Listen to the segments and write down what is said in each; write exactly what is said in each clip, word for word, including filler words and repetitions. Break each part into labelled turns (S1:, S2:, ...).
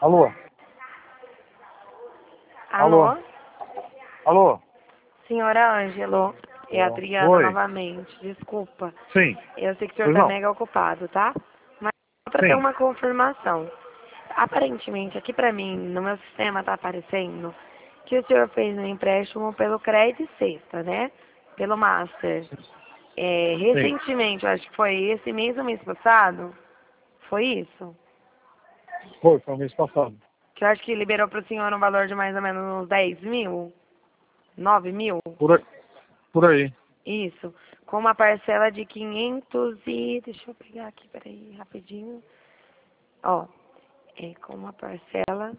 S1: Alô?
S2: Alô?
S1: Alô? Alô?
S2: Senhora Ângelo, é a
S1: Alô?
S2: Adriana
S1: Oi?
S2: novamente, desculpa.
S1: Sim.
S2: Eu sei que o senhor
S1: Pois
S2: tá
S1: não?
S2: mega ocupado, tá? Mas só pra ter
S1: Sim.
S2: uma confirmação. Aparentemente, aqui pra mim, no meu sistema tá aparecendo que o senhor fez um empréstimo pelo Credit Sexta, né? Pelo Master. É,
S1: Sim.
S2: recentemente, eu acho que foi esse mês ou mês passado, foi isso?
S1: Foi, foi o mês passado.
S2: Que eu acho que liberou pro senhor um valor de mais ou menos uns dez mil? nove mil?
S1: Por aí. Por aí.
S2: Isso, com uma parcela de quinhentos e... Deixa eu pegar aqui, peraí, rapidinho. Ó, é com uma parcela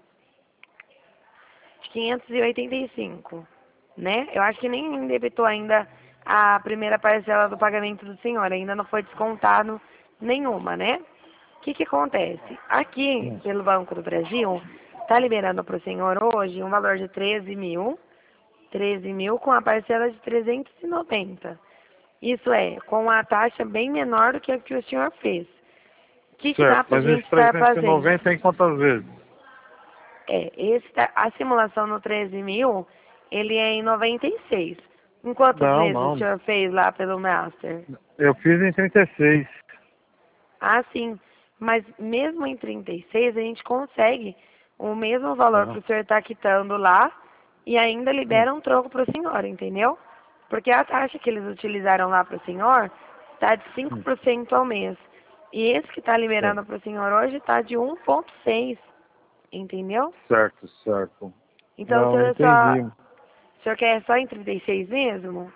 S2: de quinhentos e oitenta e cinco, né? Eu acho que nem debitou ainda a primeira parcela do pagamento do senhor, ainda não foi descontado nenhuma, né? O que que acontece? Aqui,
S1: Hum.
S2: pelo Banco do Brasil, tá liberando para o senhor hoje um valor de treze mil, treze mil com a parcela de trezentos e noventa. Isso é, com a taxa bem menor do que a que o senhor fez. O que que dá
S1: Certo,
S2: pra
S1: mas
S2: gente
S1: esse
S2: estar
S1: trezentos e
S2: fazendo?
S1: noventa tem quantas vezes?
S2: É, esse, tá- a simulação no treze mil, ele é em noventa e seis. Em quantas
S1: Não,
S2: vezes o
S1: não.
S2: senhor fez lá pelo Master?
S1: Eu fiz em trinta e seis.
S2: Ah, sim. Mas mesmo em trinta e seis, a gente consegue o mesmo valor
S1: Tá.
S2: que o senhor está quitando lá e ainda
S1: Hum.
S2: libera um troco para o senhor, entendeu? Porque a taxa que eles utilizaram lá para o senhor está de cinco
S1: Hum.
S2: por cento ao mês. E esse que está
S1: Certo,
S2: liberando para o senhor hoje está de um vírgula seis, entendeu?
S1: certo. certo.
S2: Então o
S1: Não,
S2: senhor só,
S1: entendi.
S2: o senhor quer só em trinta e seis mesmo?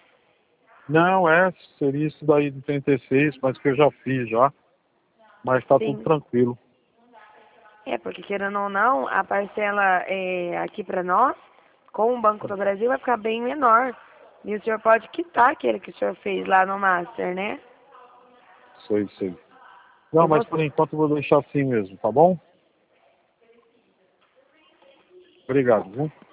S1: Não, é, seria isso daí de trinta e seis, mas que eu já fiz já. Mas tá tudo
S2: Sim.
S1: tranquilo.
S2: É, porque querendo ou não, a parcela é, aqui para nós, com o Banco do Brasil, vai ficar bem menor. E o senhor pode quitar aquele que o senhor fez lá no Master, né?
S1: Sei, sei.
S2: E
S1: Não, mas
S2: você,
S1: por enquanto eu vou deixar assim mesmo, tá bom? Obrigado, viu?